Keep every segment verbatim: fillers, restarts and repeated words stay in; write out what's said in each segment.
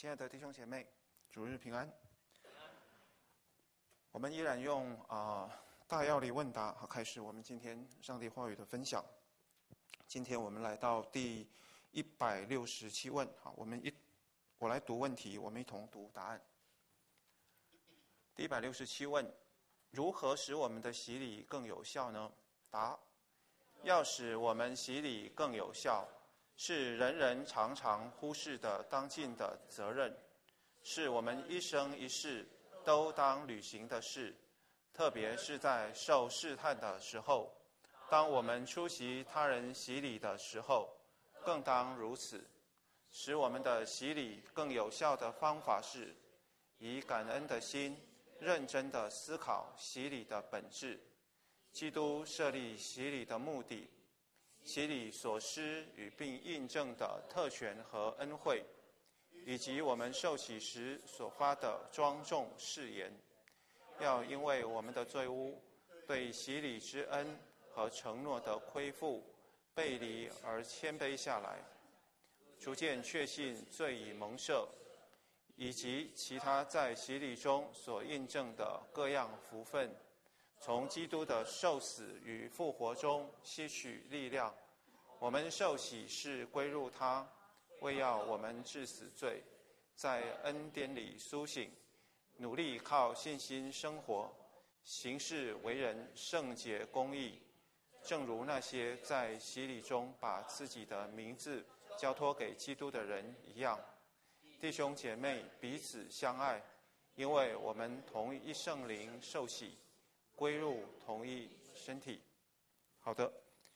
亲爱的弟兄姐妹，主日平安。我们依然用啊、呃、大要理问答好开始我们今天上帝话语的分享。今天我们来到第一百六十七问，好，我们一我来读问题，我们一同读答案。第一百六十七问：如何使我们的洗礼更有效呢？答：要使我们洗礼更有效，是人人常常忽视的当尽的责任，是我们一生一世都当履行的事，特别是在受试探的时候，当我们出席他人洗礼的时候，更当如此。使我们的洗礼更有效的方法是，以感恩的心，认真地思考洗礼的本质，基督设立洗礼的目的，洗礼所施与并印证的特权和恩惠，以及我们受洗时所发的庄重誓言，要因为我们的罪污，对洗礼之恩和承诺的亏负背离而谦卑下来，逐渐确信罪已蒙赦，以及其他在洗礼中所印证的各样福分，从基督的受死与复活中吸取力量。我们受洗是归入他，为要我们治死罪，在恩典里苏醒，努力靠信心生活，行事为人圣洁公义，正如那些在洗礼中把自己的名字交托给基督的人一样。弟兄姐妹彼此相爱，因为我们同一圣灵受洗，归入同一身体。好的，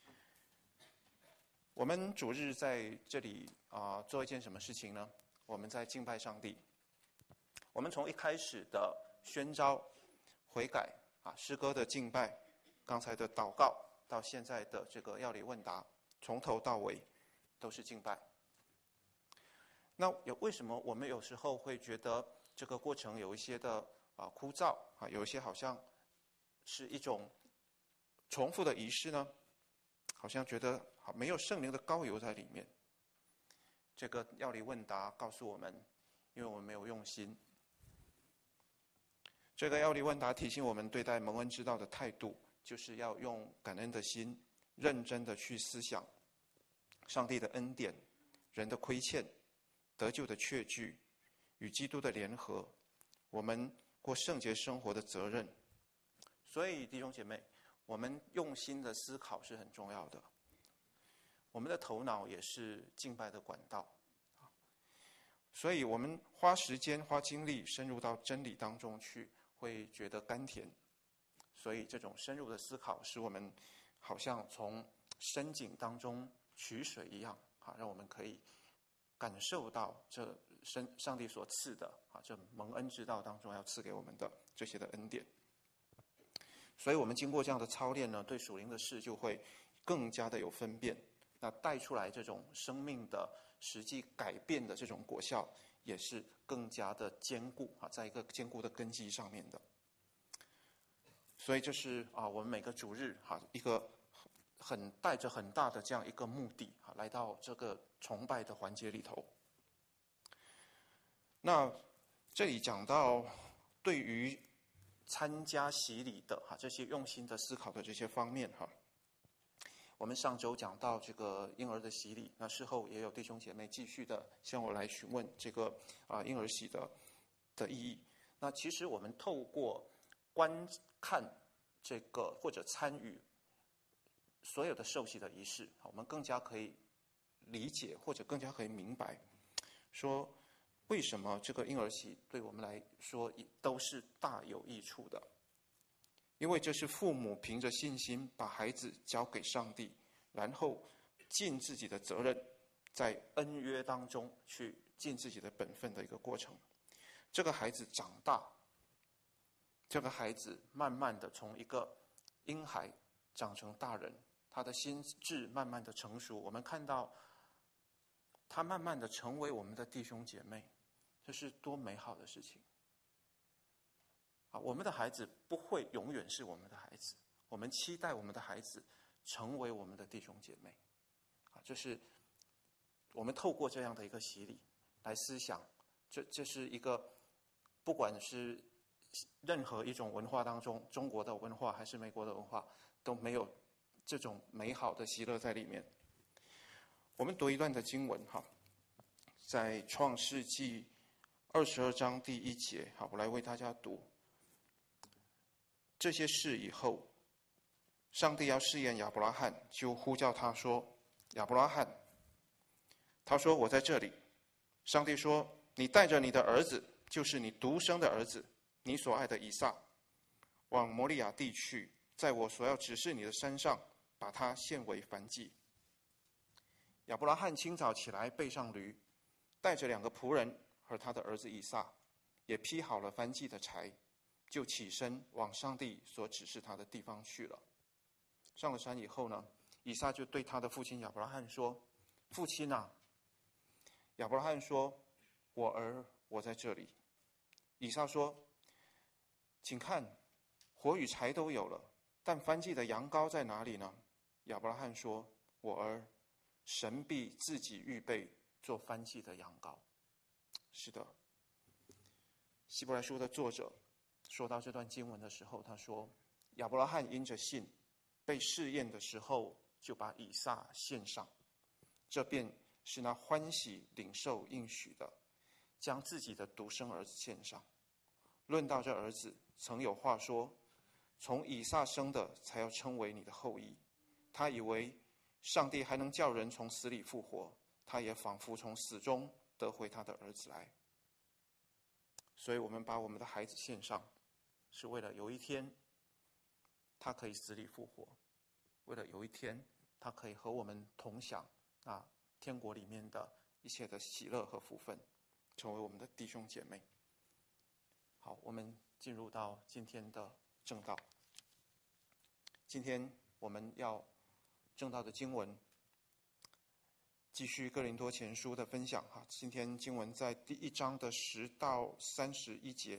我们主日在这里啊、呃、做一件什么事情呢？我们在敬拜上帝。我们从一开始的宣召、悔改啊、诗歌的敬拜，刚才的祷告，到现在的这个要理问答，从头到尾都是敬拜。那有为什么我们有时候会觉得这个过程有一些的啊枯燥啊，有一些好像是一种重复的仪式呢？好像觉得好没有圣灵的膏油在里面。这个要理问答告诉我们，因为我们没有用心。这个要理问答提醒我们对待蒙恩之道的态度，就是要用感恩的心，认真的去思想上帝的恩典、人的亏欠、得救的确据与基督的联合，我们过圣洁生活的责任。所以弟兄姐妹，我们用心的思考是很重要的。我们的头脑也是敬拜的管道，所以我们花时间花精力深入到真理当中去，会觉得甘甜。所以这种深入的思考使我们好像从深井当中取水一样，让我们可以感受到这上帝所赐的这蒙恩之道当中要赐给我们的这些的恩典。所以我们经过这样的操练呢，对属灵的事就会更加的有分辨，那带出来这种生命的实际改变的这种果效，也是更加的坚固啊，在一个坚固的根基上面的。所以这是啊，我们每个主日哈一个很带着很大的这样一个目的啊，来到这个崇拜的环节里头。那这里讲到对于参加洗礼的哈这些用心的思考的这些方面哈，我们上周讲到这个婴儿的洗礼，那事后也有弟兄姐妹继续的向我来询问这个啊婴儿洗的的意义。那其实我们透过观看这个或者参与所有的受洗的仪式，我们更加可以理解或者更加可以明白，说为什么这个婴儿洗对我们来说都是大有益处的。因为这是父母凭着信心把孩子交给上帝，然后尽自己的责任，在恩约当中去尽自己的本分的一个过程。这个孩子长大，这个孩子慢慢的从一个婴孩长成大人，他的心智慢慢的成熟，我们看到他慢慢的成为我们的弟兄姐妹，这是多美好的事情啊！我们的孩子不会永远是我们的孩子，我们期待我们的孩子成为我们的弟兄姐妹啊！这是我们透过这样的一个洗礼来思想这这是一个，不管是任何一种文化当中，中国的文化还是美国的文化，都没有这种美好的喜乐在里面。我们读一段的经文哈，在创世纪二十二章第一节，好，我来为大家读。这些事以后，上帝要试验亚伯拉罕，就呼叫他说：“亚伯拉罕。”他说：“我在这里。”上帝说：“你带着你的儿子，就是你独生的儿子，你所爱的以撒，往摩利亚地去，在我所要指示你的山上，把他献为燔祭。”亚伯拉罕清早起来，背上驴，带着两个仆人和他的儿子以撒，也劈好了燔祭的柴，就起身往上帝所指示他的地方去了。上了山以后呢，以撒就对他的父亲亚伯拉罕说：“父亲啊！”亚伯拉罕说：“我儿，我在这里。”以撒说：“请看，火与柴都有了，但燔祭的羊羔在哪里呢？”亚伯拉罕说：“我儿，神必自己预备做燔祭的羊羔。”是的，希伯来书的作者说到这段经文的时候，他说亚伯拉罕因着信，被试验的时候就把以撒献上，这便是那欢喜领受应许的，将自己的独生儿子献上。论到这儿子，曾有话说：“从以撒生的才要称为你的后裔。”他以为上帝还能叫人从死里复活，他也仿佛从死中得回他的儿子来。所以我们把我们的孩子献上，是为了有一天他可以死里复活，为了有一天他可以和我们同享那天国里面的一切的喜乐和福分，成为我们的弟兄姐妹。好，我们进入到今天的正道。今天我们要正道的经文，继续哥林多前书的分享哈。今天经文在第一章的十到三十一节。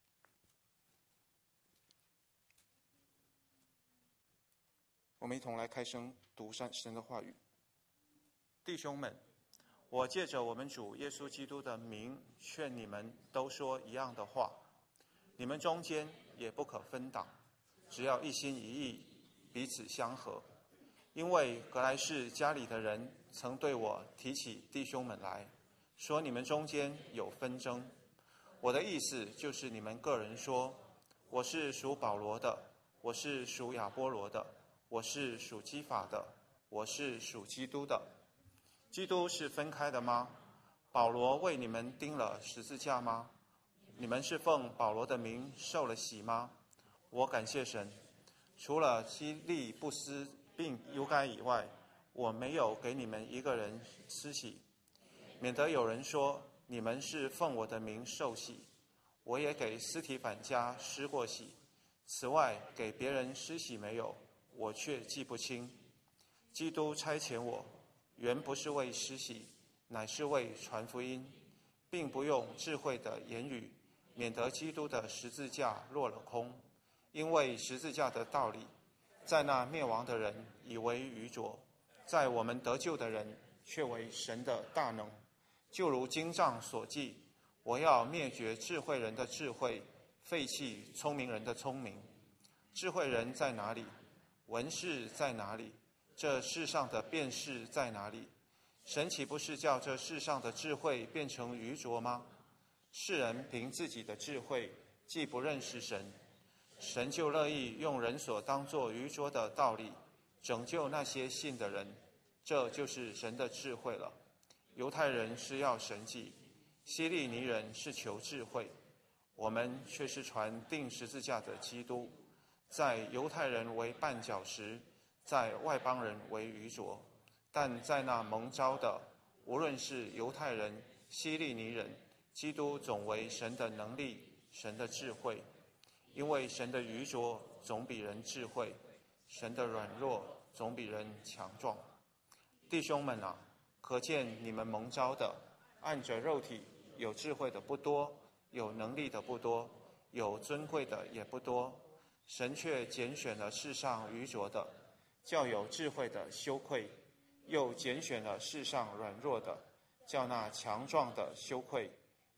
我们一同来开声读神的话语。弟兄们，我借着我们主耶稣基督的名，劝你们都说一样的话。你们中间也不可分党，只要一心一意，彼此相合。因为格莱士家里的人曾对我提起弟兄们来，说你们中间有纷争。我的意思就是你们个人说，我是属保罗的，我是属亚波罗的，我是属基法的，我是属基督的。基督是分开的吗？保罗为你们钉了十字架吗？你们是奉保罗的名受了洗吗？我感谢神，除了基利布斯并犹该以外，我没有给你们一个人施洗，免得有人说你们是奉我的名受洗。我也给司提反家施过洗，此外给别人施洗没有，我却记不清。基督差遣我，原不是为施洗，乃是为传福音，并不用智慧的言语，免得基督的十字架落了空。因为十字架的道理，在那灭亡的人以为愚拙，在我们得救的人却为神的大能。就如经上所记，我要灭绝智慧人的智慧，废弃聪明人的聪明。智慧人在哪里？文士在哪里？这世上的辩士在哪里？神岂不是叫这世上的智慧变成愚拙吗？世人凭自己的智慧既不认识神，神就乐意用人所当作愚拙的道理拯救那些信的人，这就是神的智慧了。犹太人是要神迹，希利尼人是求智慧，我们却是传钉十字架的基督，在犹太人为绊脚石，在外邦人为愚拙，但在那蒙召的，无论是犹太人、希利尼人，基督总为神的能力、神的智慧。因为神的愚拙总比人智慧，神的软弱总比人强壮。弟兄们啊，可见你们蒙召的，按着肉体有智慧的不多，有能力的不多，有尊贵的也不多。神却拣选了世上愚拙的，叫有智慧的羞愧；又拣选了世上软弱的，叫那强壮的羞愧；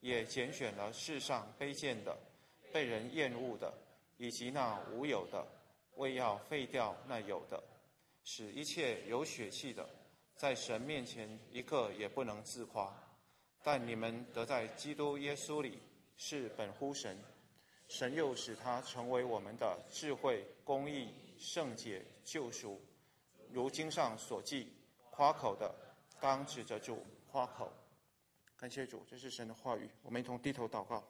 也拣选了世上卑贱的、被人厌恶的，以及那无有的，为要废掉那有的，使一切有血气的，在神面前一个也不能自夸。但你们得在基督耶稣里是本乎神，神又使他成为我们的智慧、公义、圣洁、救赎。如经上所记，夸口的当指着主夸口。感谢主，这是神的话语。我们一同低头祷告。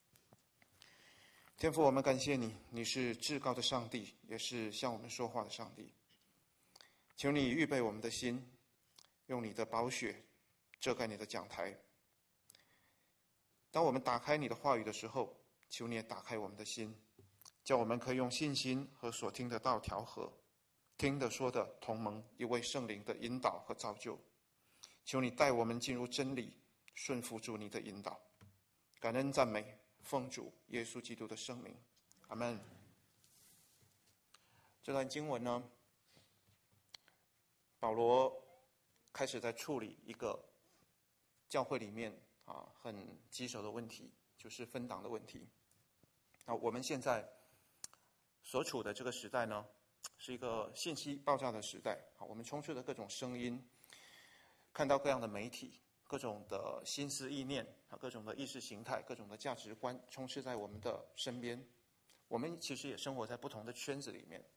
天父，我们感谢你，你是至高的上帝，也是向我们说话的上帝。求你预备我们的心，用你的宝血遮盖你的讲台。当我们打开你的话语的时候，求你也打开我们的心，叫我们可以用信心和所听的道调和，听的说的同蒙一位圣灵的引导和造就。求你带我们进入真理，顺服主你的引导。感恩赞美，奉主耶稣基督的圣名，阿们。这段经文呢，保罗开始在处理一个教会里面啊很棘手的问题，就是分党的问题。那我们现在所处的这个时代呢，是一个信息爆炸的时代啊，我们充斥着各种声音，看到各样的媒体，各种的心思意念啊，各种的意识形态，各种的价值观充斥在我们的身边。我们其实也生活在不同的圈子里面。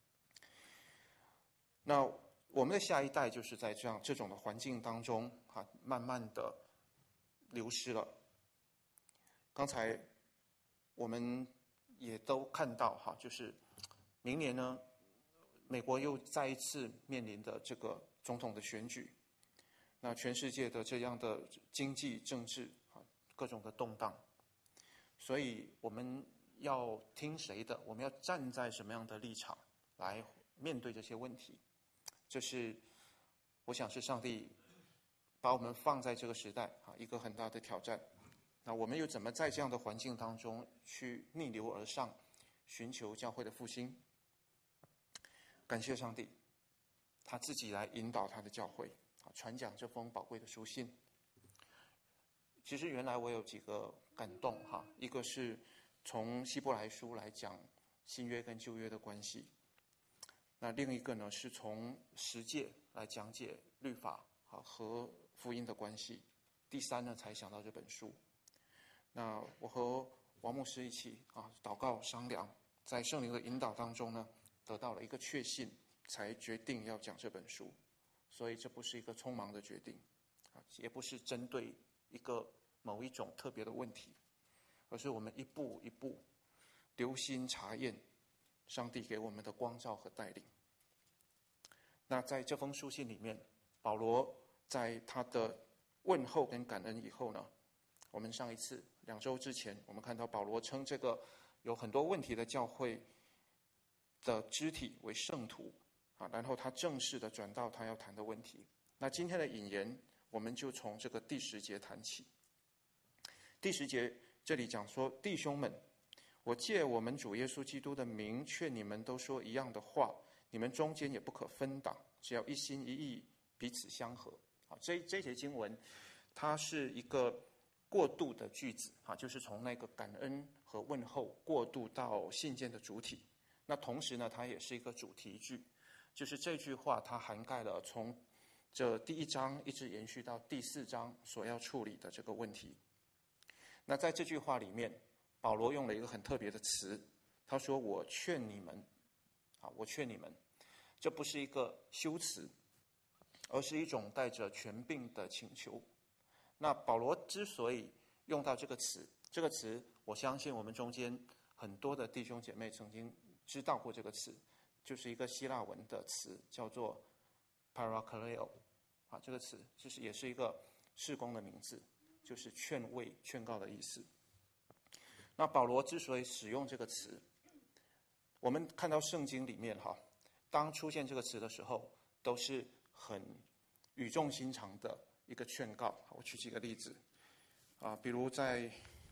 那我们的下一代就是在这样这种的环境当中啊，慢慢的流失了。刚才我们也都看到哈，就是明年呢，美国又再一次面临的这个总统的选举，那全世界的这样的经济、政治啊，各种的动荡，所以我们要听谁的？我们要站在什么样的立场来面对这些问题？这是我想是上帝把我们放在这个时代啊一个很大的挑战。那我们又怎么在这样的环境当中去逆流而上，寻求教会的复兴？感谢上帝，他自己来引导他的教会啊，传讲这封宝贵的书信。其实原来我有几个感动哈，一个是从希伯来书来讲新约跟旧约的关系，那另一个呢是从十诫来讲解律法啊和福音的关系，第三呢才想到这本书。那我和王牧师一起啊祷告商量，在圣灵的引导当中呢，得到了一个确信，才决定要讲这本书。所以这不是一个匆忙的决定啊，也不是针对一个某一种特别的问题，而是我们一步一步留心查验上帝给我们的光照和带领。那在这封书信里面，保罗在他的问候跟感恩以后呢，我们上一次两周之前，我们看到保罗称这个有很多问题的教会的肢体为圣徒啊，然后他正式的转到他要谈的问题。那今天的引言，我们就从这个第十节谈起。第十节这里讲说，弟兄们，我借我们主耶稣基督的名劝你们都说一样的话，你们中间也不可分党，只要一心一意，彼此相合。啊，这这节经文，它是一个过渡的句子啊，就是从那个感恩和问候过渡到信件的主体。那同时呢，它也是一个主题句，就是这句话它涵盖了从这第一章一直延续到第四章所要处理的这个问题。那在这句话里面，保罗用了一个很特别的词，他说：“我劝你们，啊，我劝你们。”这不是一个修辞，而是一种带着权柄的请求。那保罗之所以用到这个词，这个词我相信我们中间很多的弟兄姐妹曾经知道过这个词，就是一个希腊文的词，叫做 parakaleo 啊，这个词就是也是一个事工的名字，就是劝慰、劝告的意思。那保罗之所以使用这个词，我们看到圣经里面哈，当出现这个词的时候，都是很语重心长的一个劝告。我举几个例子啊，比如在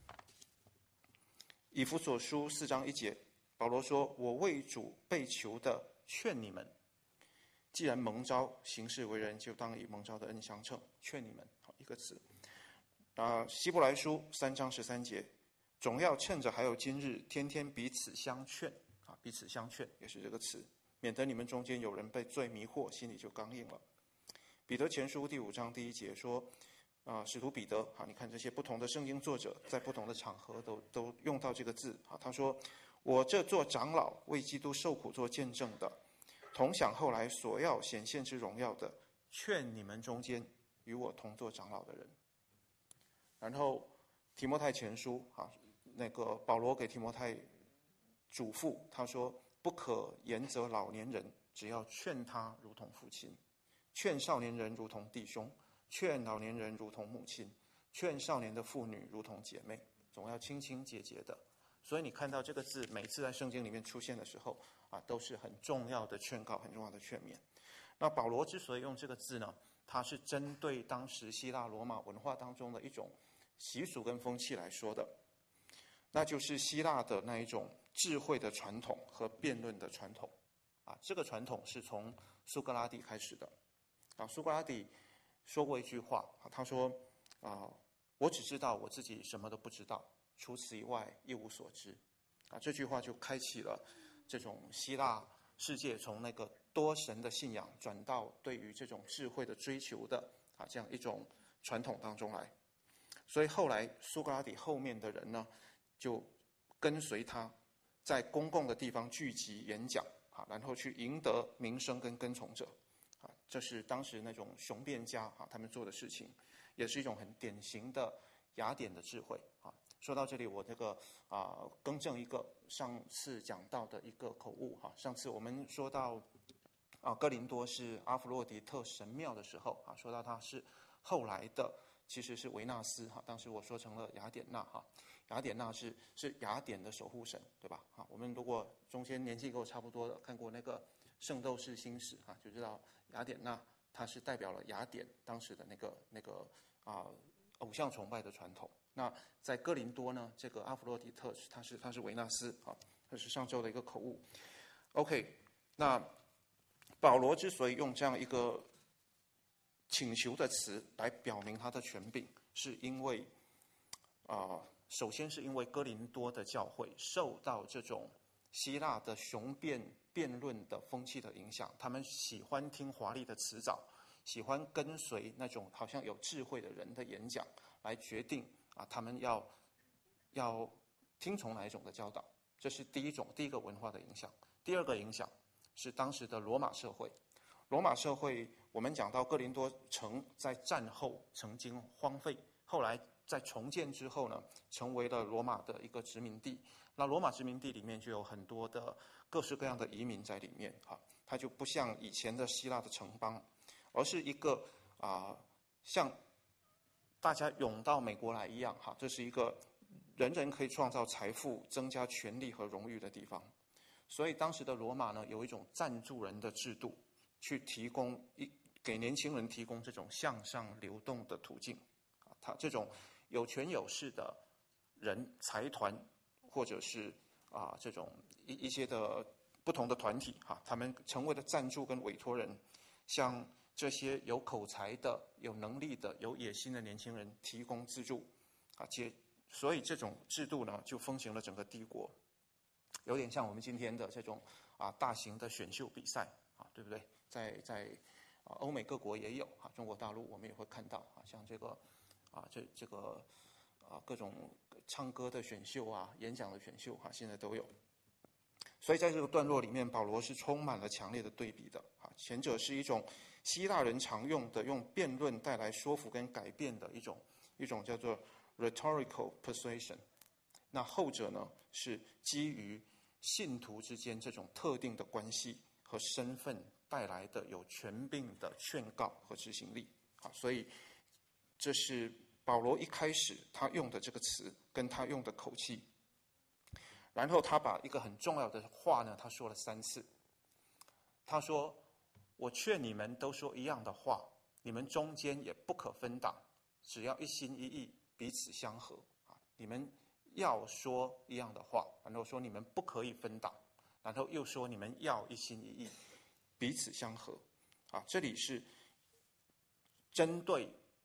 以弗所书四章一节，保罗说：“我为主被囚的劝你们，既然蒙召，行事为人就当以蒙召的恩相称。”劝你们，好一个词。 啊，希伯来书三章十三节，总要趁着还有今日，天天彼此相劝啊，彼此相劝也是这个词，免得你们中间有人被罪迷惑，心里就刚硬了。彼得前书第五章第一节说，啊，使徒彼得啊，你看这些不同的圣经作者在不同的场合都都用到这个字啊，他说：“我这做长老为基督受苦做见证的，同享后来所要显现之荣耀的，劝你们中间与我同做长老的人。”然后提摩太前书啊，那个保罗给提摩太嘱咐，他说：“不可严责老年人，只要劝他如同父亲；劝少年人如同弟兄；劝老年人如同母亲；劝少年的妇女如同姐妹，总要清清洁洁的。”所以你看到这个字，每次在圣经里面出现的时候啊，都是很重要的劝告，很重要的劝勉。那保罗之所以用这个字呢，他是针对当时希腊罗马文化当中的一种习俗跟风气来说的，那就是希腊的那一种智慧的传统和辩论的传统啊。这个传统是从苏格拉底开始的啊。苏格拉底说过一句话，他说啊，我只知道我自己什么都不知道，除此以外一无所知啊。这句话就开启了这种希腊世界从那个多神的信仰转到对于这种智慧的追求的啊这样一种传统当中来。所以后来苏格拉底后面的人呢，就跟随他，在公共的地方聚集演讲啊，然后去赢得名声跟跟从者啊，这是当时那种雄辩家啊他们做的事情，也是一种很典型的雅典的智慧啊。说到这里，我这个啊更正一个上次讲到的一个口误哈。上次我们说到啊哥林多是阿弗洛狄特神庙的时候啊，说到它是后来的。其实是维纳斯哈，当时我说成了雅典娜哈，雅典娜是是雅典的守护神，对吧？啊，我们如果中间年纪跟我差不多的，看过那个《圣斗士星矢》啊，就知道雅典娜她是代表了雅典当时的那个那个啊偶像崇拜的传统。那在哥林多呢，这个阿弗洛狄特他是他是维纳斯啊，这是上周的一个口误。OK， 那保罗之所以用这样一个请求的词来表明他的权柄，是因为啊、呃，首先是因为哥林多的教会受到这种希腊的雄辩辩论的风气的影响，他们喜欢听华丽的辞藻，喜欢跟随那种好像有智慧的人的演讲，来决定啊他们要要听从哪一种的教导。这是第一种第一个文化的影响。第二个影响是当时的罗马社会。罗马社会，我们讲到哥林多城在战后曾经荒废，后来在重建之后呢，成为了罗马的一个殖民地。那罗马殖民地里面就有很多的各式各样的移民在里面哈，它就不像以前的希腊的城邦，而是一个啊、呃、像大家涌到美国来一样哈，这是一个人人可以创造财富、增加权力和荣誉的地方。所以当时的罗马呢，有一种赞助人的制度。去提供一给年轻人提供这种向上流动的途径，啊，他这种有权有势的人、财团或者是啊这种一一些的不同的团体哈、啊，他们成为了赞助跟委托人，向这些有口才的、有能力的、有野心的年轻人提供资助，啊，接所以这种制度呢就风行了整个帝国，有点像我们今天的这种啊大型的选秀比赛啊，对不对？在在啊，欧美各国也有啊，中国大陆我们也会看到啊，像这个啊，这这个啊，各种唱歌的选秀啊，演讲的选秀啊，现在都有。所以在这个段落里面，保罗是充满了强烈的对比的啊。前者是一种希腊人常用的用辩论带来说服跟改变的一种一种叫做 rhetorical persuasion， 那后者呢是基于信徒之间这种特定的关系和身份带来的有权柄的劝告和执行力啊，所以这是保罗一开始他用的这个词跟他用的口气，然后他把一个很重要的话呢，他说了三次。他说：“我劝你们都说一样的话，你们中间也不可分党，只要一心一意，彼此相合啊！你们要说一样的话，然后说你们不可以分党，然后又说你们要一心一意。”彼此相合，啊，这里是针对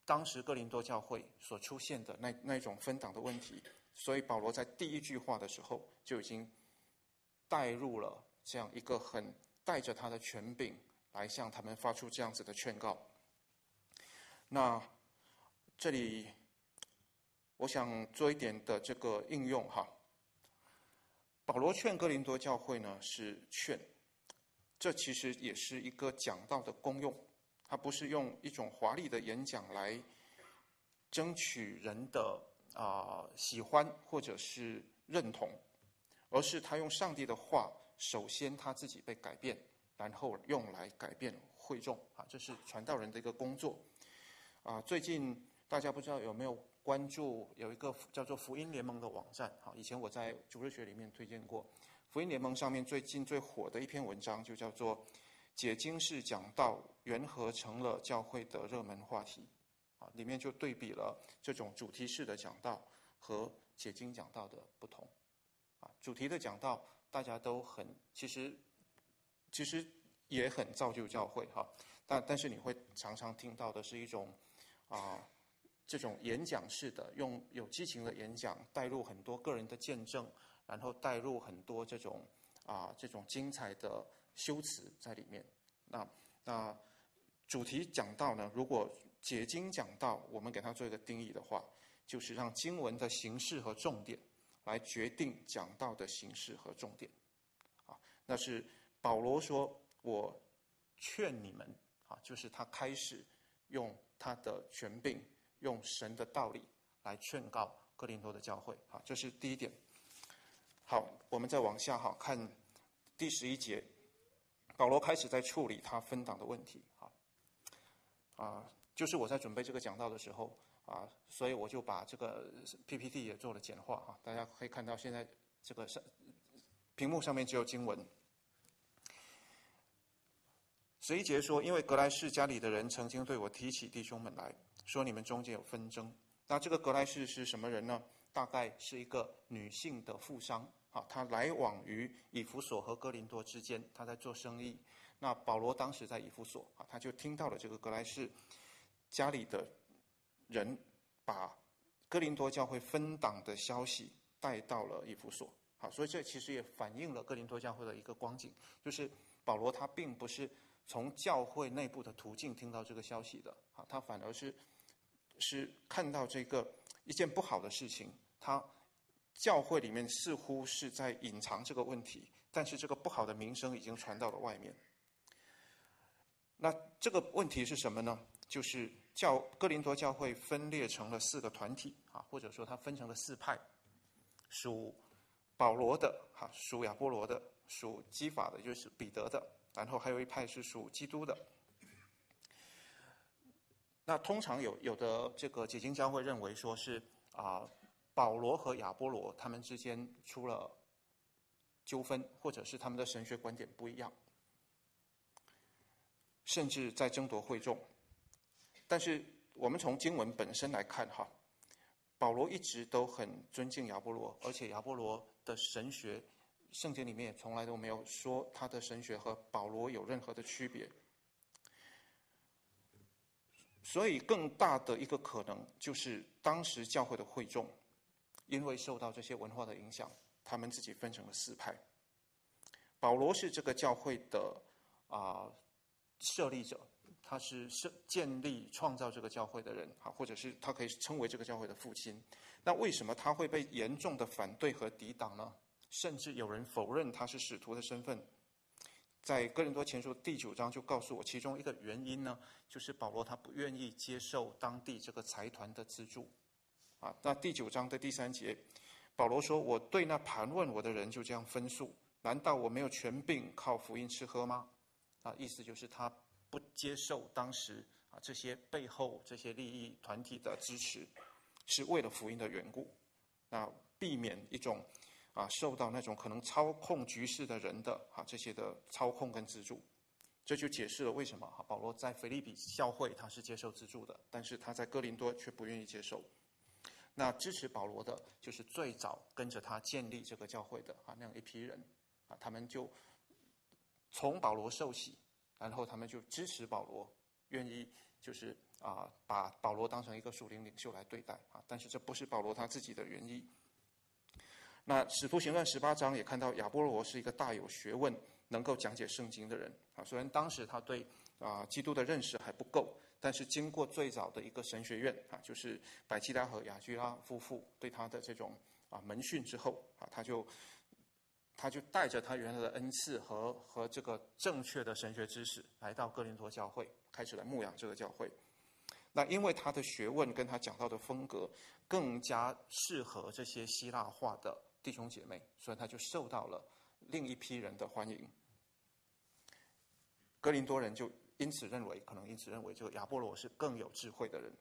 当时哥林多教会所出现的那那种分党的问题，所以保罗在第一句话的时候就已经带入了这样一个很带着他的权柄来向他们发出这样子的劝告。那这里我想做一点的这个应用哈。保罗劝哥林多教会呢是劝，这其实也是一个讲道的功用，他不是用一种华丽的演讲来争取人的啊、呃、喜欢或者是认同，而是他用上帝的话，首先他自己被改变，然后用来改变会众啊，这是传道人的一个工作啊。最近大家不知道有没有关注有一个叫做福音联盟的网站，好，以前我在主日学里面推荐过。福音联盟上面最近最火的一篇文章就叫做解经式讲道缘何成了教会的热门话题啊，里面就对比了这种主题式的讲道和解经讲道的不同啊。主题的讲道大家都很其实其实也很造就教会哈，但但是你会常常听到的是一种啊这种演讲式的，用有激情的演讲，带入很多个人的见证，然后带入很多这种啊这种精彩的修辞在里面。那那主题讲道呢，如果解经讲道，我们给它做一个定义的话，就是让经文的形式和重点来决定讲道的形式和重点。啊，那是保罗说：“我劝你们啊，就是他开始用他的权柄。”用神的道理来劝告哥林多的教会，好，这是第一点。好，我们再往下哈，看第十一节，保罗开始在处理他分党的问题，好，啊，就是我在准备这个讲道的时候啊，所以我就把这个 P P T 也做了简化哈，大家可以看到现在这个上屏幕上面只有经文。十一节说，因为格莱士家里的人曾经对我提起弟兄们来，说你们中间有纷争。那这个格莱士是什么人呢？大概是一个女性的富商啊，她来往于以弗所和哥林多之间，她在做生意。那保罗当时在以弗所啊，他就听到了这个格莱士家里的人把哥林多教会分党的消息带到了以弗所。好，所以这其实也反映了哥林多教会的一个光景，就是保罗他并不是从教会内部的途径听到这个消息的，啊，他反而是是看到这个一件不好的事情，他教会里面似乎是在隐藏这个问题，但是这个不好的名声已经传到了外面。那这个问题是什么呢？就是教哥林多教会分裂成了四个团体啊，或者说它分成了四派，属保罗的，哈，属亚波罗的，属基法的，就是彼得的。然后还有一派是属基督的。那通常有有的这个解经家会认为说是啊、呃，保罗和亚波罗他们之间出了纠纷，或者是他们的神学观点不一样，甚至在争夺会众。但是我们从经文本身来看哈，保罗一直都很尊敬亚波罗，而且亚波罗的神学圣经里面也从来都没有说他的神学和保罗有任何的区别，所以更大的一个可能就是当时教会的会众因为受到这些文化的影响，他们自己分成了四派。保罗是这个教会的啊、呃、设立者，他是设建立创造这个教会的人啊，或者是他可以称为这个教会的父亲。那为什么他会被严重的反对和抵挡呢？甚至有人否认他是使徒的身份。在哥林多前书第九章就告诉我，其中一个原因呢，就是保罗他不愿意接受当地这个财团的资助。啊，那第九章的第三节，保罗说：“我对那盘问我的人就这样分数，难道我没有权柄靠福音吃喝吗？”啊，意思就是他不接受当时啊这些背后这些利益团体的支持，是为了福音的缘故，那避免一种啊受到那种可能操控局势的人的啊这些的操控跟资助。这就解释了为什么哈保罗在腓立比教会他是接受资助的，但是他在哥林多却不愿意接受。那支持保罗的就是最早跟着他建立这个教会的啊那样一批人啊，他们就从保罗受洗，然后他们就支持保罗，愿意就是啊把保罗当成一个属灵领袖来对待啊，但是这不是保罗他自己的原意。那使徒行传十八章也看到亚波罗是一个大有学问、能够讲解圣经的人啊。虽然当时他对啊基督的认识还不够，但是经过最早的一个神学院啊，就是百基拉和雅居拉夫妇对他的这种啊门训之后啊，他就他就带着他原来的恩赐和和这个正确的神学知识，来到哥林多教会，开始来牧养这个教会。那因为他的学问跟他讲到的风格更加适合这些希腊化的弟兄姐妹，所以他就受到了另一批人的欢迎。哥林多人就因此认为，可能因此认为这个亚波罗是更有智慧的人。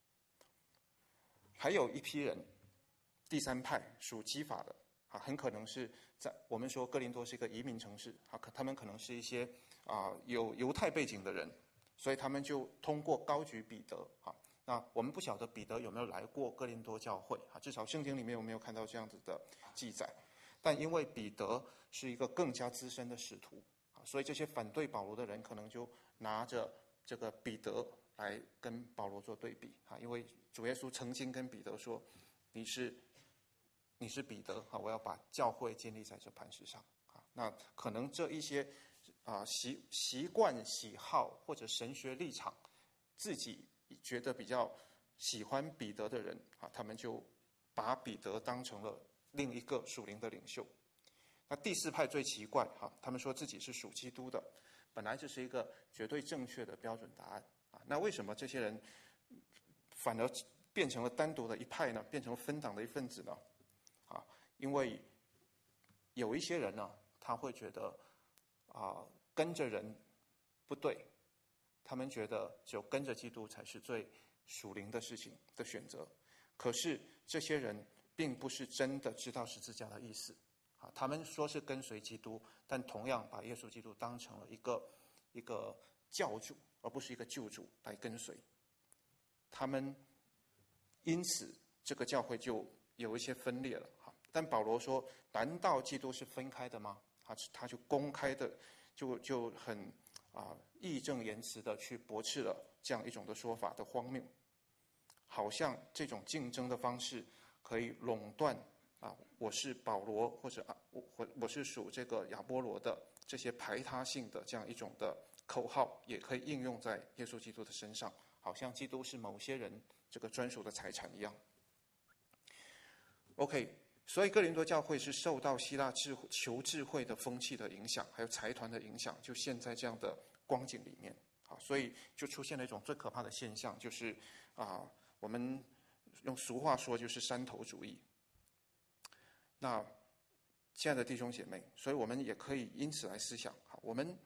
还有一批人，第三派属基法的啊，很可能是在我们说哥林多是一个移民城市啊，他们可能是一些啊有犹太背景的人，所以他们就通过高举彼得啊。那我们不晓得彼得有没有来过哥林多教会啊，至少圣经里面有没有看到这样子的记载。但因为彼得是一个更加资深的使徒啊，所以这些反对保罗的人可能就拿着这个彼得来跟保罗做对比啊，因为主耶稣曾经跟彼得说：“你是你是彼得啊，我要把教会建立在这磐石上啊。”那可能这一些啊习习惯、喜好或者神学立场，自己觉得比较喜欢彼得的人啊，他们就把彼得当成了另一个属灵的领袖。那第四派最奇怪哈，他们说自己是属基督的，本来这是一个绝对正确的标准答案啊。那为什么这些人反而变成了单独的一派呢？变成了分党的一份子呢？啊，因为有一些人呢，他会觉得啊，跟着人不对，他们觉得只有跟着基督才是最属灵的事情的选择。可是这些人并不是真的知道十字架的意思啊，他们说是跟随基督，但同样把耶稣基督当成了一个一个教主，而不是一个救主来跟随。他们因此这个教会就有一些分裂了哈。但保罗说：“难道基督是分开的吗？”他他就公开的就就很啊义正言辞的去驳斥了这样一种的说法的荒谬，好像这种竞争的方式可以垄断啊，我是保罗或者啊我我是属这个亚波罗的这些排他性的这样一种的口号，也可以应用在耶稣基督的身上，好像基督是某些人这个专属的财产一样。OK， 所以哥林多教会是受到希腊智慧求智慧的风气的影响，还有财团的影响，就陷在这样的光景里面。好，所以就出现了一种最可怕的现象，就是啊，我们用俗话说就是山头主义。那亲爱的弟兄姐妹，所以我们也可以因此来思想，好，我们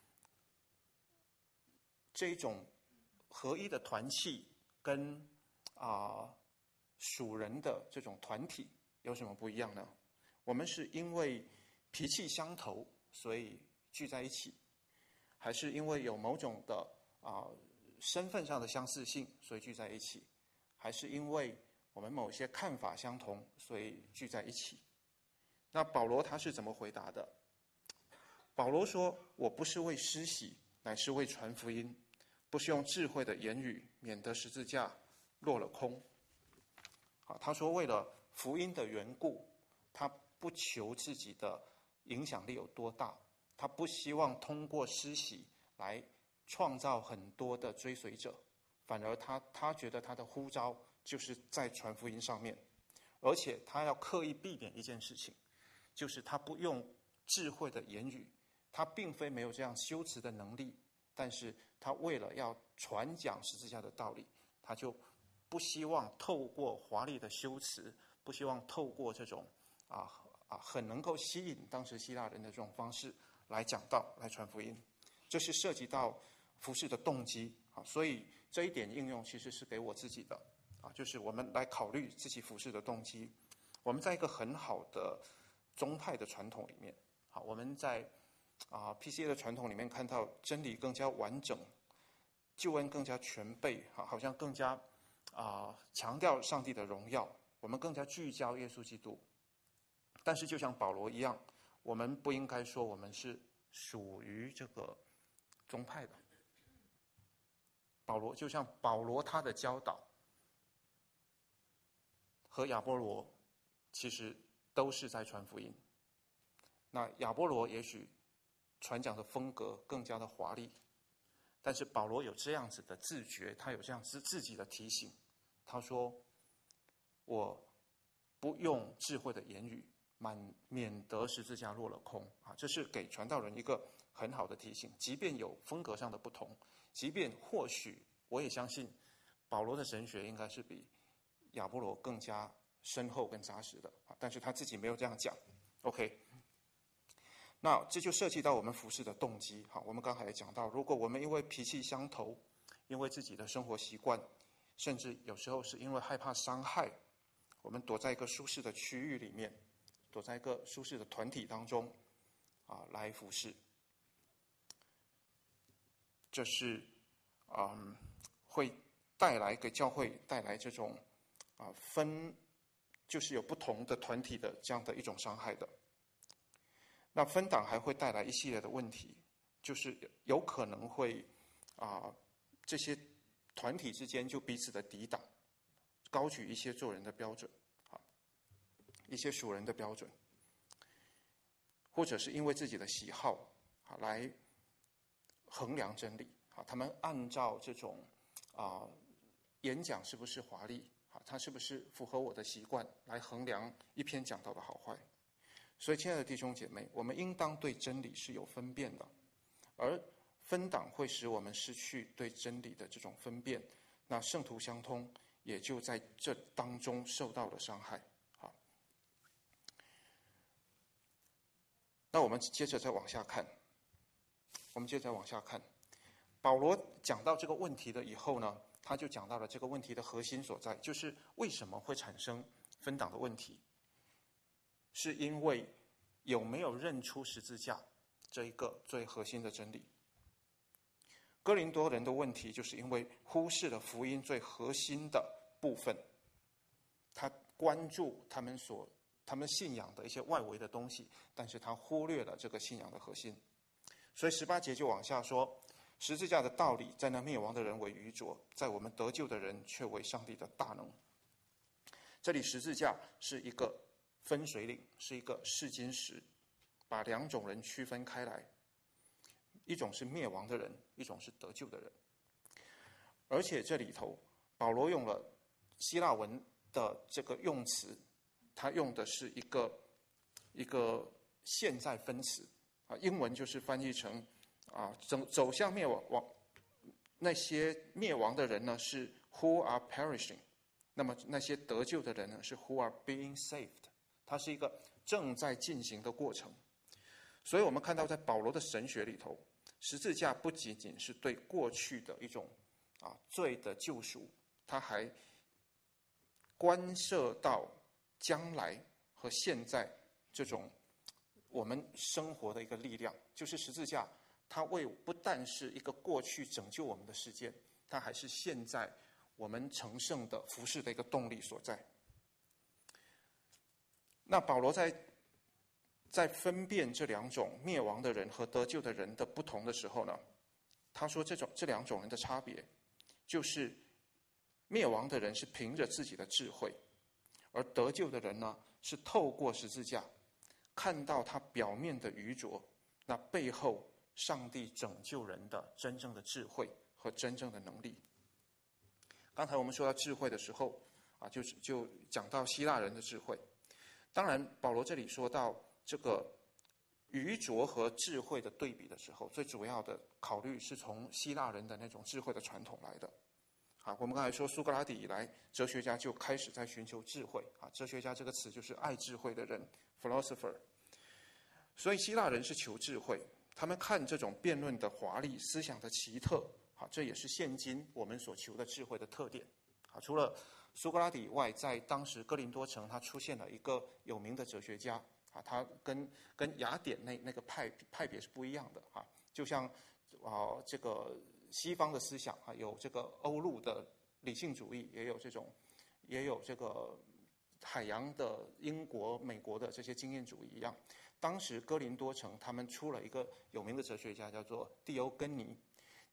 这一种合一的团契跟啊属人的这种团体有什么不一样呢？我们是因为脾气相投所以聚在一起，还是因为有某种的啊身份上的相似性所以聚在一起，还是因为我们某些看法相同所以聚在一起？那保罗他是怎么回答的？保罗说：“我不是为施洗，乃是为传福音，不是用智慧的言语，免得十字架落了空。”啊，他说为了福音的缘故，他不求自己的影响力有多大，他不希望通过施洗来创造很多的追随者，反而他他觉得他的呼召就是在传福音上面，而且他要刻意避免一件事情，就是他不用智慧的言语，他并非没有这样修辞的能力，但是他为了要传讲十字架的道理，他就不希望透过华丽的修辞，不希望透过这种啊啊很能够吸引当时希腊人的这种方式来讲道、来传福音。这是涉及到服事的动机啊，所以这一点应用其实是给我自己的啊，就是我们来考虑自己服事的动机。我们在一个很好的宗派的传统里面，好，我们在啊 P C A 的传统里面看到真理更加完整，救恩更加全备，好像更加啊强调上帝的荣耀，我们更加聚焦耶稣基督。但是就像保罗一样，我们不应该说我们是属于这个宗派的。 保罗就像保罗他的教导和亚波罗其实都是在传福音。那亚波罗也许传讲的风格更加的华丽，但是保罗有这样子的自觉，他有这样子自己的提醒。他说：“我不用智慧的言语，满免得十字架落了空。”啊，这是给传道人一个很好的提醒。即便有风格上的不同，即便或许我也相信保罗的神学应该是比亚波罗更加深厚跟扎实的，但是他自己没有这样讲。OK， 那这就涉及到我们服事的动机。好，我们刚才也讲到，如果我们因为脾气相投，因为自己的生活习惯，甚至有时候是因为害怕伤害，我们躲在一个舒适的区域里面，躲在一个舒适的团体当中啊，来服事，这是嗯会带来给教会带来这种啊分，就是有不同的团体的这样的一种伤害的。那分党还会带来一系列的问题，就是有可能会啊这些团体之间就彼此的抵挡，高举一些做人的标准，啊，一些属人的标准，或者是因为自己的喜好啊来衡量真理啊，他们按照这种啊演讲是不是华丽啊，它是不是符合我的习惯来衡量一篇讲道的好坏。所以，亲爱的弟兄姐妹，我们应当对真理是有分辨的，而分党会使我们失去对真理的这种分辨，那圣徒相通也就在这当中受到了伤害。好，那我们接着再往下看，我们接着往下看，保罗讲到这个问题了以后呢，他就讲到了这个问题的核心所在，就是为什么会产生分党的问题，是因为有没有认出十字架这一个最核心的真理。哥林多人的问题就是因为忽视了福音最核心的部分，他关注他们所他们信仰的一些外围的东西，但是他忽略了这个信仰的核心。所以十八节就往下说，十字架的道理在那灭亡的人为愚拙，在我们得救的人却为上帝的大能。这里十字架是一个分水岭，是一个试金石，把两种人区分开来，一种是灭亡的人，一种是得救的人。而且这里头保罗用了希腊文的这个用词，他用的是一个一个现在分词啊，英文就是翻译成啊走走向灭亡，亡那些灭亡的人呢是 who are perishing， 那么那些得救的人呢是 who are being saved。它是一个正在进行的过程。所以我们看到在保罗的神学里头，十字架不仅仅是对过去的一种啊罪的救赎，它还关涉到将来和现在这种我们生活的一个力量。就是十字架它为不但是一个过去拯救我们的事件，它还是现在我们成圣的服事的一个动力所在。那保罗在在分辨这两种灭亡的人和得救的人的不同的时候呢，他说这种这两种人的差别，就是灭亡的人是凭着自己的智慧，而得救的人呢是透过十字架看到他表面的愚拙，那背后上帝拯救人的真正的智慧和真正的能力。刚才我们说到智慧的时候啊，就就讲到希腊人的智慧。当然，保罗这里说到这个愚拙和智慧的对比的时候，最主要的考虑是从希腊人的那种智慧的传统来的。啊，我们刚才说苏格拉底以来，哲学家就开始在寻求智慧。啊，哲学家这个词就是爱智慧的人 ，philosopher。所以希腊人是求智慧，他们看这种辩论的华丽、思想的奇特，啊，这也是现今我们所求的智慧的特点。啊，除了苏格拉底以外，在当时哥林多城，他出现了一个有名的哲学家啊，他跟跟雅典那那个派派别是不一样的啊。就像啊，这个西方的思想啊，有这个欧陆的理性主义，也有这种，也有这个海洋的英国、美国的这些经验主义一样。当时哥林多城他们出了一个有名的哲学家，叫做蒂欧根尼。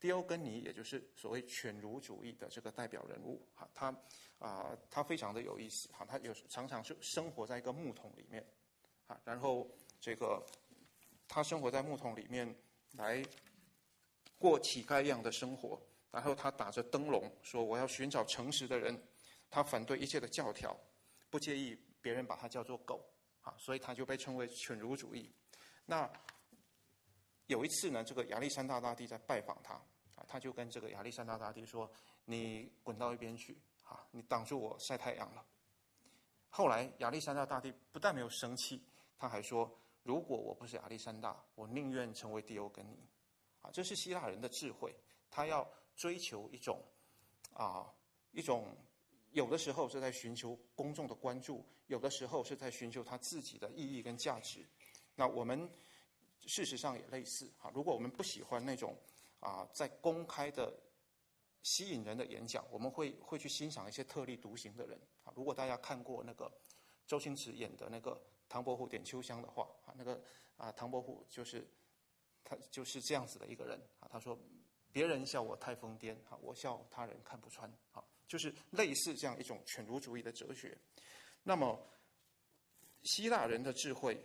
狄欧根尼也就是所谓犬儒主义的这个代表人物哈，他啊、呃、他非常的有意思哈，他有常常是生活在一个木桶里面啊，然后这个他生活在木桶里面来过乞丐一样的生活，然后他打着灯笼说我要寻找诚实的人，他反对一切的教条，不介意别人把他叫做狗啊，所以他就被称为犬儒主义。那有一次呢，这个亚历山大大帝在拜访他啊，他就跟这个亚历山大大帝说：“你滚到一边去啊，你挡住我晒太阳了。”后来亚历山大大帝不但没有生气，他还说：“如果我不是亚历山大，我宁愿成为狄欧根尼。”啊，这是希腊人的智慧，他要追求一种啊一种，有的时候是在寻求公众的关注，有的时候是在寻求他自己的意义跟价值。那我们事实上也类似啊，如果我们不喜欢那种啊在公开的吸引人的演讲，我们会会去欣赏一些特立独行的人啊。如果大家看过那个周星驰演的那个唐伯虎点秋香的话啊，那个啊唐伯虎就是他就是这样子的一个人啊。他说别人笑我太疯癫啊，我笑他人看不穿啊，就是类似这样一种犬儒主义的哲学。那么希腊人的智慧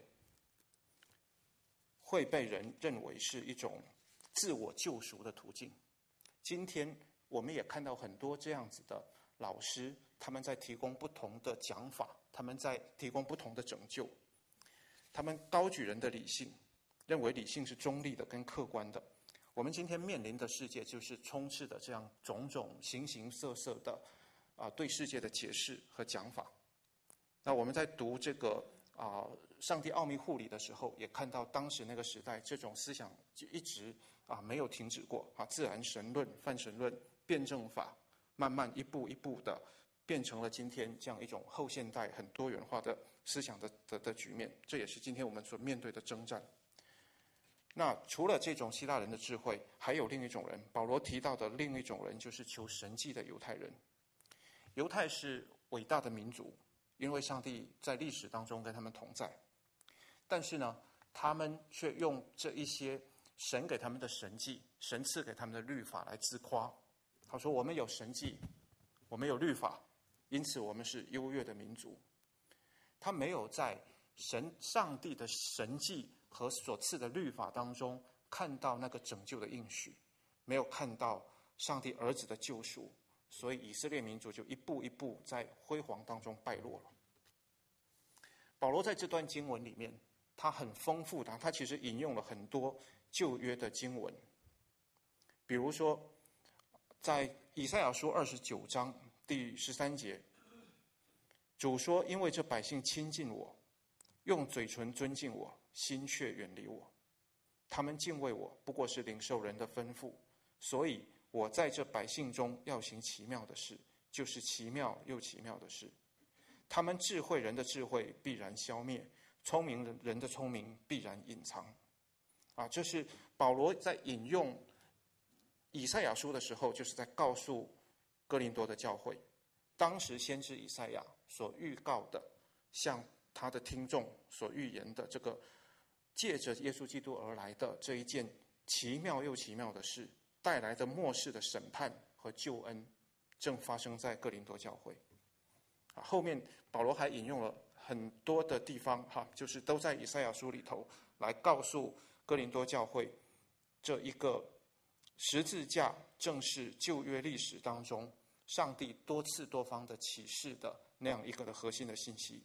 会被人认为是一种自我救赎的途径。今天我们也看到很多这样子的老师，他们在提供不同的讲法，他们在提供不同的拯救。他们高举人的理性，认为理性是中立的跟客观的。我们今天面临的世界就是充斥的这样种种形形色色的啊、呃、对世界的解释和讲法。那我们在读这个啊、呃上帝奥秘护理的时候，也看到当时那个时代这种思想就一直啊没有停止过啊，自然神论、泛神论、辩证法，慢慢一步一步的变成了今天这样一种后现代很多元化的思想的的的局面。这也是今天我们所面对的征战。那除了这种希腊人的智慧，还有另一种人，保罗提到的另一种人就是求神迹的犹太人。犹太是伟大的民族，因为上帝在历史当中跟他们同在。但是呢，他们却用这一些神给他们的神迹，神赐给他们的律法来自夸。他说：“我们有神迹，我们有律法，因此我们是优越的民族。”他没有在神上帝的神迹和所赐的律法当中看到那个拯救的应许，没有看到上帝儿子的救赎，所以以色列民族就一步一步在辉煌当中败落了。保罗在这段经文里面，他很丰富的，他其实引用了很多旧约的经文，比如说在以赛亚书二十九章第十三节，主说：“因为这百姓亲近我，用嘴唇尊敬我，心却远离我。他们敬畏我，不过是领受人的吩咐。所以我在这百姓中要行奇妙的事，就是奇妙又奇妙的事。他们智慧人的智慧必然消灭，聪明人的聪明必然隐藏。”啊，这是保罗在引用以赛亚书的时候，就是在告诉哥林多的教会，当时先知以赛亚所预告的，向他的听众所预言的这个借着耶稣基督而来的这一件奇妙又奇妙的事，带来的末世的审判和救恩，正发生在哥林多教会。啊，后面保罗还引用了很多的地方，哈，就是都在以赛亚书里头来告诉哥林多教会，这一个十字架正是旧约历史当中上帝多次多方的启示的那样一个的核心的信息。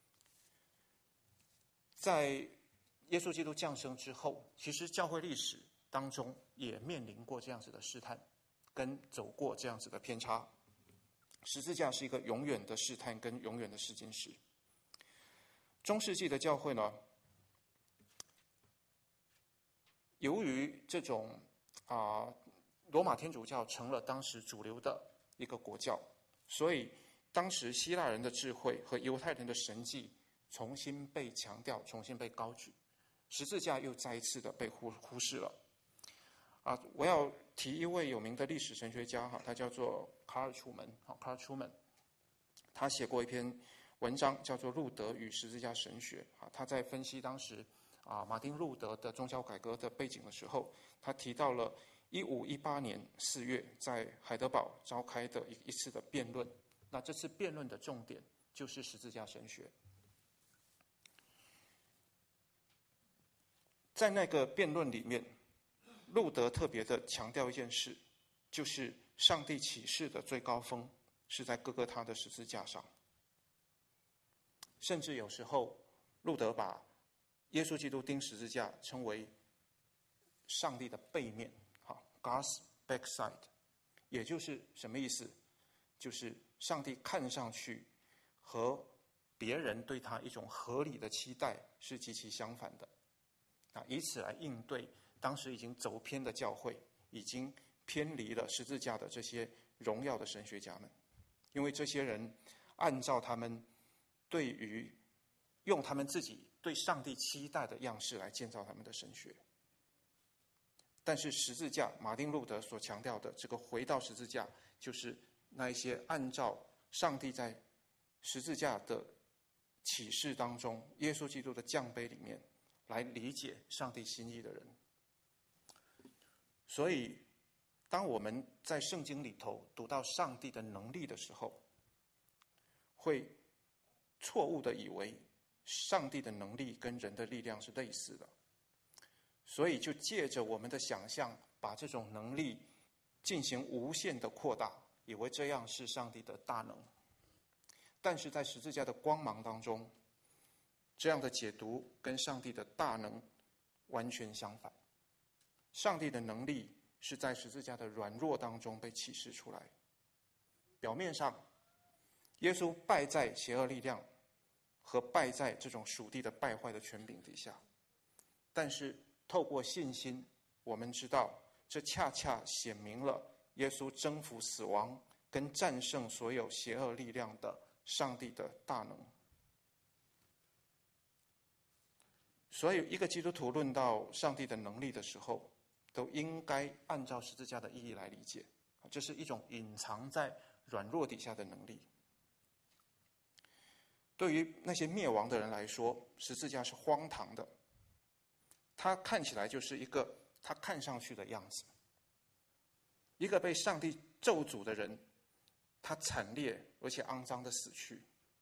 在耶稣基督降生之后，其实教会历史当中也面临过这样子的试探，跟走过这样子的偏差。十字架是一个永远的试探跟永远的试金石。中世纪的教会呢，由于这种啊、呃、罗马天主教成了当时主流的一个国教，所以当时希腊人的智慧和犹太人的神迹重新被强调，重新被高举，十字架又再一次的被忽忽视了。啊，我要提一位有名的历史神学家哈，他叫做卡尔·楚门。好，卡尔·楚门，他写过一篇文章叫做《路德与十字架神学》啊。他在分析当时啊马丁·路德的宗教改革的背景的时候，他提到了一五一八年四月在海德堡召开的一一次的辩论。那这次辩论的重点就是十字架神学。在那个辩论里面，路德特别的强调一件事，就是上帝启示的最高峰是在各各他的十字架上。甚至有时候，路德把耶稣基督钉十字架称为上帝的背面 ，God's backside， 也就是什么意思？就是上帝看上去和别人对他一种合理的期待是极其相反的，啊，以此来应对当时已经走偏的教会，已经偏离了十字架的这些荣耀的神学家们，因为这些人按照他们对于用他们自己对上帝期待的样式来建造他们的神学。但是十字架，马丁路德所强调的这个回到十字架，就是那一些按照上帝在十字架的启示当中，耶稣基督的降卑里面来理解上帝心意的人。所以当我们在圣经里头读到上帝的能力的时候，会错误的以为上帝的能力跟人的力量是类似的，所以就借着我们的想象，把这种能力进行无限的扩大，以为这样是上帝的大能。但是在十字架的光芒当中，这样的解读跟上帝的大能完全相反。上帝的能力是在十字架的软弱当中被启示出来。表面上，耶稣败在邪恶力量和败在这种属地的败坏的权柄底下，但是透过信心，我们知道这恰恰显明了耶稣征服死亡跟战胜所有邪恶力量的上帝的大能。所以一个基督徒论到上帝的能力的时候，都应该按照十字架的意义来理解，这是一种隐藏在软弱底下的能力。对于那些灭亡的人来说，十字架是荒唐的，它看起来就是一个他看上去的样子。一个被上帝咒诅的人，他惨烈而且肮脏的死去。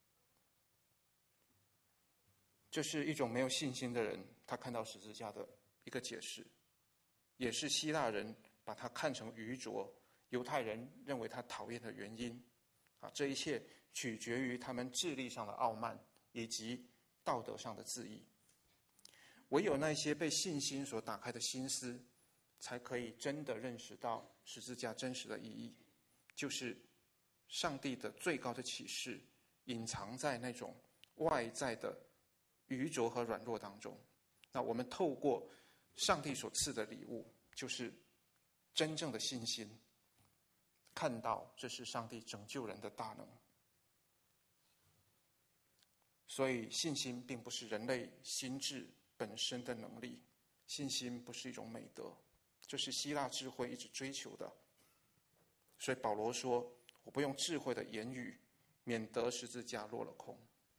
这是一种没有信心的人他看到十字架的一个解释，也是希腊人把它看成愚拙，犹太人认为他讨厌的原因。啊，这一切取决于他们智力上的傲慢以及道德上的自义。唯有那些被信心所打开的心思，才可以真的认识到十字架真实的意义，就是上帝的最高的启示隐藏在那种外在的愚拙和软弱当中。那我们透过上帝所赐的礼物，就是真正的信心，看到这是上帝拯救人的大能。所以信心并不是人类心智本身的能力，信心不是一种美德，这是希腊智慧一直追求的。所以保罗说，我不用智慧的言语，免得十字架落了空。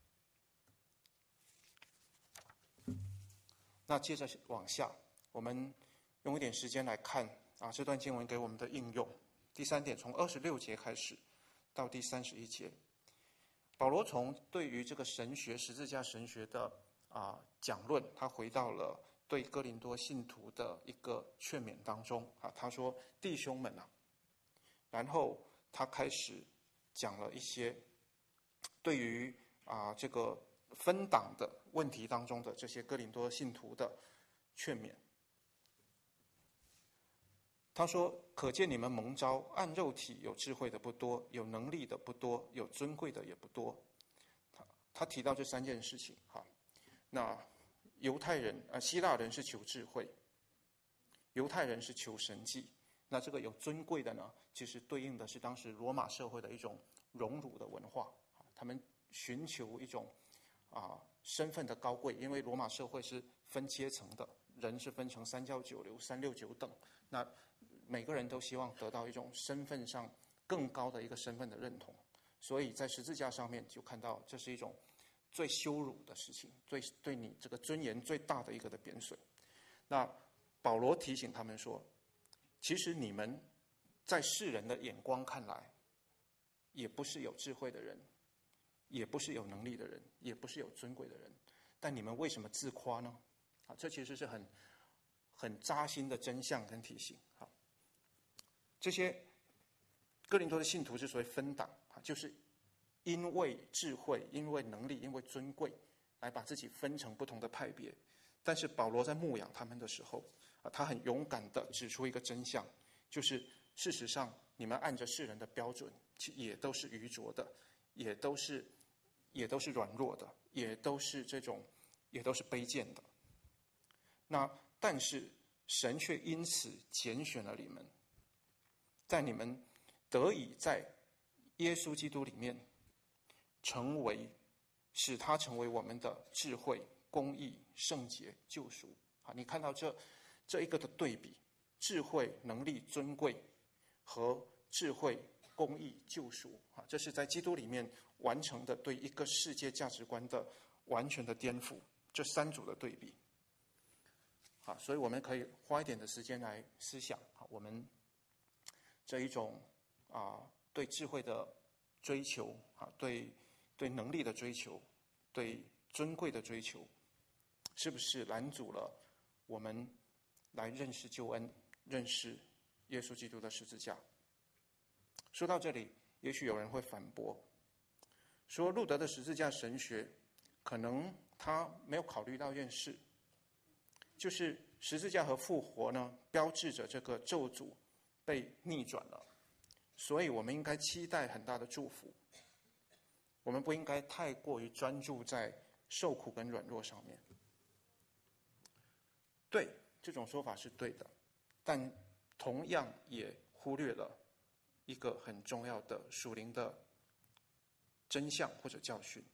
那接着往下，我们用一点时间来看啊这段经文给我们的应用。第三点，从二十六节开始到第三十一节，保罗从对于这个神学十字架神学的啊讲论，他回到了对哥林多信徒的一个劝勉当中啊。他说：“弟兄们啊。”然后他开始讲了一些对于啊这个分党的问题当中的这些哥林多信徒的劝勉。他说：“可见你们蒙召，按肉体有智慧的不多，有能力的不多，有尊贵的也不多。”他他提到这三件事情哈。那犹太人啊、呃，希腊人是求智慧，犹太人是求神迹。那这个有尊贵的呢，其实对应的是当时罗马社会的一种荣辱的文化，他们寻求一种啊身份的高贵，因为罗马社会是分阶层的，人是分成三教九流、三六九等。那每个人都希望得到一种身份上更高的一个身份的认同，所以在十字架上面就看到这是一种最羞辱的事情，最对你这个尊严最大的一个的贬损。那保罗提醒他们说， 其实你们在世人的眼光看来，也不是有智慧的人，也不是有能力的人，也不是有尊贵的人，但你们为什么自夸呢？啊，这其实是很很扎心的真相跟提醒。好，这些哥林多的信徒之所以分党，就是因为智慧、因为能力、因为尊贵，来把自己分成不同的派别。但是保罗在牧养他们的时候，啊，他很勇敢地指出一个真相，就是事实上你们按着世人的标准，也都是愚拙的，也都是也都是软弱的，也都是这种，也都是卑贱的。那但是神却因此拣选了你们，在你们得以在耶稣基督里面成为，使他成为我们的智慧、公义、圣洁、救赎。啊，你看到这这一个的对比，智慧、能力、尊贵和智慧、公义、救赎。啊，这是在基督里面完成的对一个世界价值观的完全的颠覆，这三组的对比。啊，所以我们可以花一点的时间来思想啊，我们这一种啊对智慧的追求啊，对对能力的追求，对尊贵的追求，是不是拦阻了我们来认识救恩，认识耶稣基督的十字架？说到这里，也许有人会反驳，说路德的十字架神学，可能他没有考虑到一件事，就是十字架和复活呢，标志着这个咒诅被逆转了，所以我们应该期待很大的祝福。我们不应该太过于专注在受苦跟软弱上面。对，这种说法是对的，但同样也忽略了一个很重要的属灵的真相或者教训。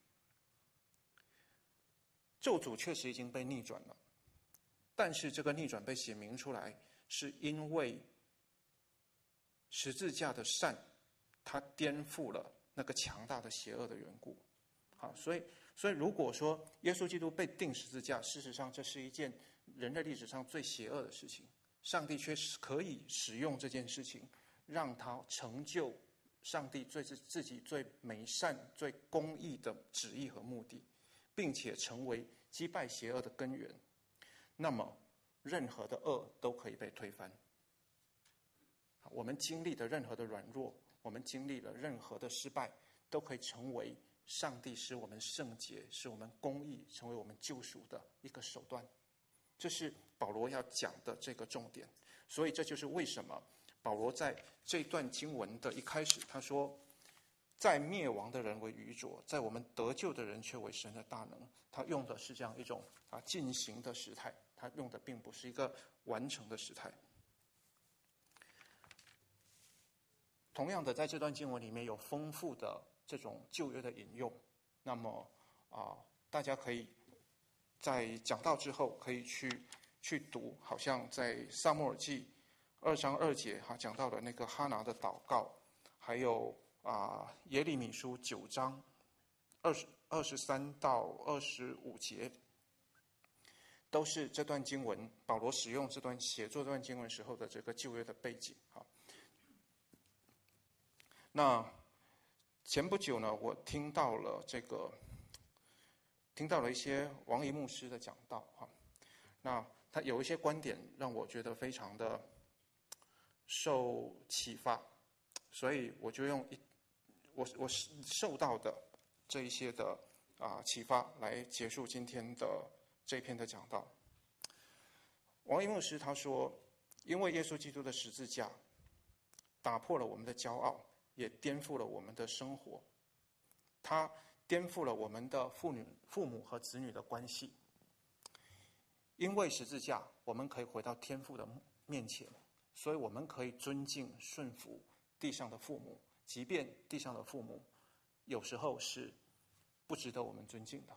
咒诅确实已经被逆转了，但是这个逆转被写明出来，是因为十字架的善，它颠覆了那个强大的邪恶的缘故。好，所以所以如果说耶稣基督被钉十字架，事实上这是一件人类历史上最邪恶的事情，上帝却可以使用这件事情，让他成就上帝最自己最美善、最公义的旨意和目的，并且成为击败邪恶的根源，那么任何的恶都可以被推翻。我们经历的任何的软弱，我们经历了任何的失败，都可以成为上帝使我们圣洁、使我们公义、成为我们救赎的一个手段。这是保罗要讲的这个重点。所以这就是为什么保罗在这段经文的一开始，他说在灭亡的人为愚拙，在我们得救的人却为神的大能。他用的是这样一种啊进行的时态，他用的并不是一个完成的时态。同样的，在这段经文里面有丰富的这种旧约的引用，那么啊，大家可以在讲道之后可以去去读，好像在撒母耳记二章二节哈讲到的那个哈拿的祷告，还有啊耶利米书九章二十二十三到二十五节，都是这段经文保罗使用这段写作这段经文时候的这个旧约的背景。好，那前不久呢，我听到了这个，听到了一些王怡牧师的讲道哈。那他有一些观点让我觉得非常的受启发，所以我就用一我我受到的这一些的啊启发来结束今天的这篇的讲道。王怡牧师他说，因为耶稣基督的十字架打破了我们的骄傲，也颠覆了我们的生活，它颠覆了我们的父女、父母和子女的关系。因为十字架，我们可以回到天父的面前，所以我们可以尊敬、顺服地上的父母，即便地上的父母有时候是不值得我们尊敬的，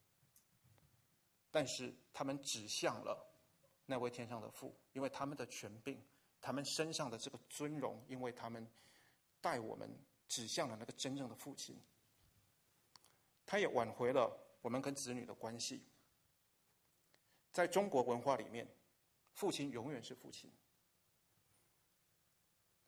但是他们指向了那位天上的父，因为他们的权柄，他们身上的这个尊荣，因为他们带我们指向了那个真正的父亲。他也挽回了我们跟子女的关系。在中国文化里面，父亲永远是父亲，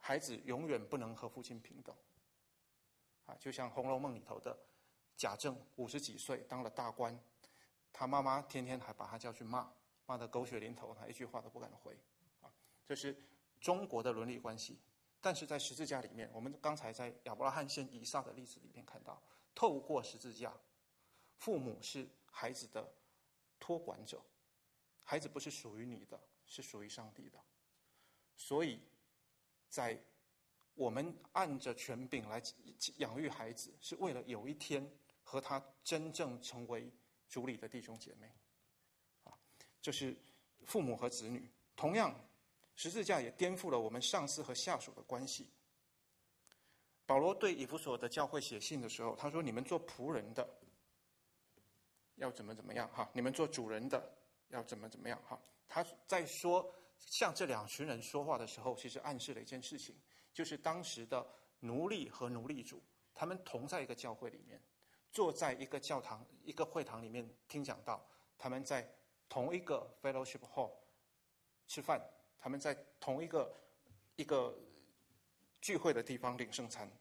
孩子永远不能和父亲平等。啊，就像《红楼梦》里头的贾政五十几岁当了大官，他妈妈天天还把他叫去骂，骂得狗血淋头，他一句话都不敢回。啊，这是中国的伦理关系。但是在十字架里面，我们刚才在亚伯拉罕献以撒的例子里面看到，透过十字架，父母是孩子的托管者，孩子不是属于你的，是属于上帝的。所以在我们按着权柄来养育孩子，是为了有一天和他真正成为主里的弟兄姐妹。啊，这是父母和子女。同样，十字架也颠覆了我们上司和下属的关系。保罗对以弗所的教会写信的时候，他说：“你们做仆人的要怎么怎么样哈，你们做主人的要怎么怎么样哈。”他在说向这两群人说话的时候，其实暗示了一件事情，就是当时的奴隶和奴隶主，他们同在一个教会里面，坐在一个教堂、一个会堂里面听讲道，他们在同一个 fellowship hall 吃饭，他们在同一个一个聚会的地方领圣餐。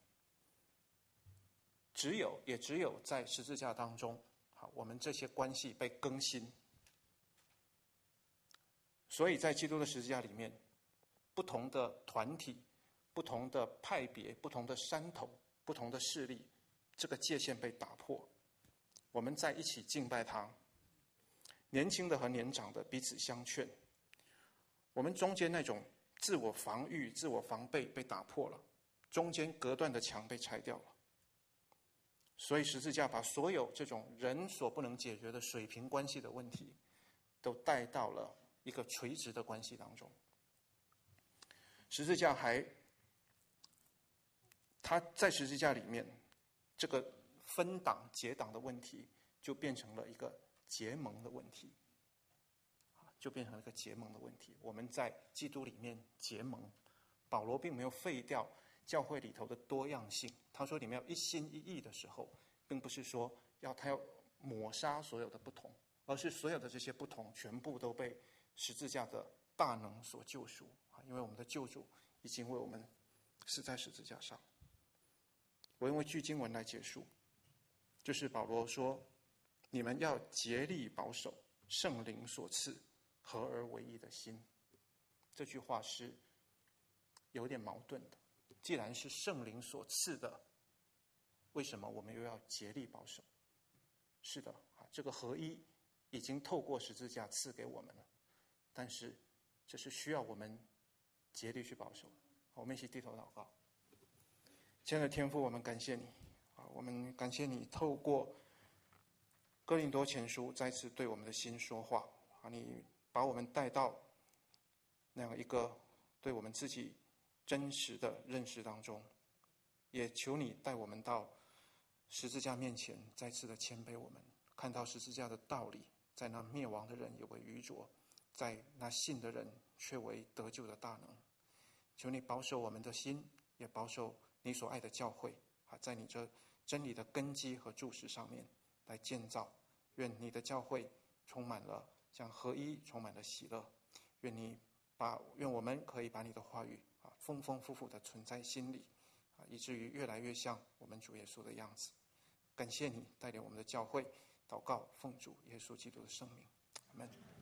只有也只有在十字架当中，好，我们这些关系被更新。所以在基督的十字架里面，不同的团体、不同的派别、不同的山头、不同的势力，这个界限被打破。我们在一起敬拜他，年轻的和年长的彼此相劝。我们中间那种自我防御、自我防备被打破了，中间隔断的墙被拆掉了。所以十字架把所有这种人所不能解决的水平关系的问题，都带到了一个垂直的关系当中。十字架还，它在十字架里面，这个分党结党的问题，就变成了一个结盟的问题，就变成了一个结盟的问题。我们在基督里面结盟，保罗并没有废掉教会里头的多样性。他说你们要一心一意的时候，并不是说要他要抹杀所有的不同，而是所有的这些不同全部都被十字架的大能所救赎。因为我们的救主已经为我们死在十字架上。我用一句经文来结束，就是保罗说：“你们要竭力保守圣灵所赐合而为一的心。”这句话是有点矛盾的。既然是圣灵所赐的，为什么我们又要竭力保守？是的，这个合一已经透过十字架赐给我们了，但是这是需要我们竭力去保守的。我们一起低头祷告。亲爱的天父，我们感谢你，我们感谢你透过哥林多前书再次对我们的心说话，你把我们带到那样一个对我们自己真实的认识当中，也求你带我们到十字架面前，再次的谦卑我们，看到十字架的道理，在那灭亡的人也为愚拙，在那信的人却为得救的大能。求你保守我们的心，也保守你所爱的教会，在你这真理的根基和柱石上面来建造。愿你的教会充满了像合一，充满了喜乐。愿你把愿我们可以把你的话语啊丰丰富富的存在心里啊，以至于越来越像我们主耶稣的样子。感谢你带领我们的教会，祷告奉主耶稣基督的圣名，阿们。